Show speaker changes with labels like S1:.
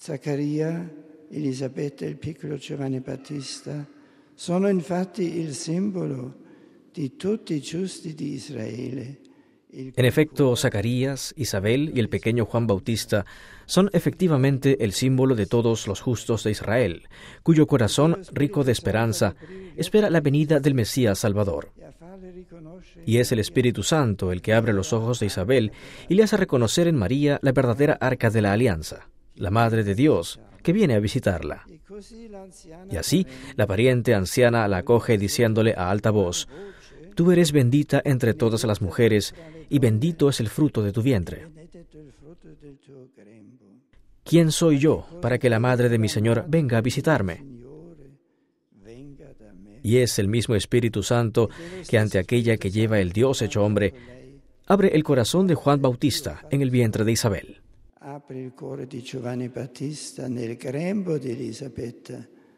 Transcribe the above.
S1: Zaccaria, Elisabetta e il piccolo Giovanni Battista sono infatti il simbolo di tutti i giusti di Israele.
S2: En efecto, Zacarías, Isabel y el pequeño Juan Bautista son efectivamente el símbolo de todos los justos de Israel, cuyo corazón, rico de esperanza, espera la venida del Mesías Salvador. Y es el Espíritu Santo el que abre los ojos de Isabel y le hace reconocer en María la verdadera arca de la alianza, la Madre de Dios, que viene a visitarla. Y así, la pariente anciana la acoge diciéndole a alta voz: «Tú eres bendita entre todas las mujeres, y bendito es el fruto de tu vientre». ¿Quién soy yo para que la madre de mi Señor venga a visitarme? Y es el mismo Espíritu Santo que ante aquella que lleva el Dios hecho hombre, abre el corazón de Juan Bautista en el vientre de Isabel.
S1: Apre il cuore di Giovanni Battista nel grembo di Elisabetta